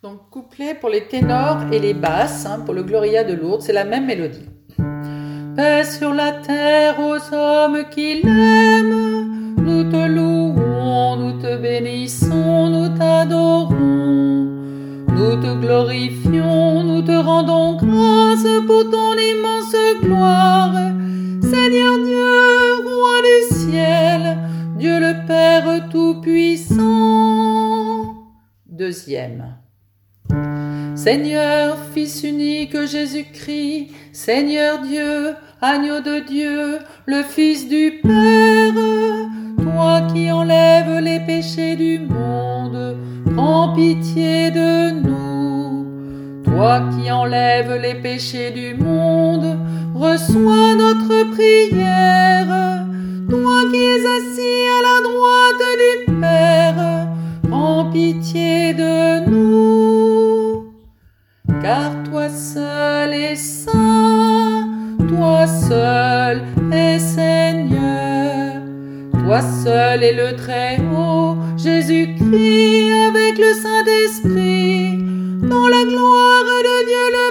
Donc couplet pour les ténors et les basses, pour le Gloria de Lourdes, c'est la même mélodie. Paix sur la terre aux hommes qui l'aiment, nous te louons, nous te bénissons, nous t'adorons, nous te glorifions, nous te rendons grâce pour ton immense gloire. Seigneur Dieu, roi du ciel, Dieu le Père Tout-Puissant. Deuxième. Seigneur, Fils unique Jésus-Christ, Seigneur Dieu, agneau de Dieu, le Fils du Père, toi qui enlèves les péchés du monde, prends pitié de nous. Toi qui enlèves les péchés du monde, reçois notre prière. Toi qui es assis à la droite du Père, prends pitié de nous. Car toi seul es saint, toi seul es Seigneur, toi seul est le Très-Haut, Jésus-Christ avec le Saint-Esprit, dans la gloire de Dieu le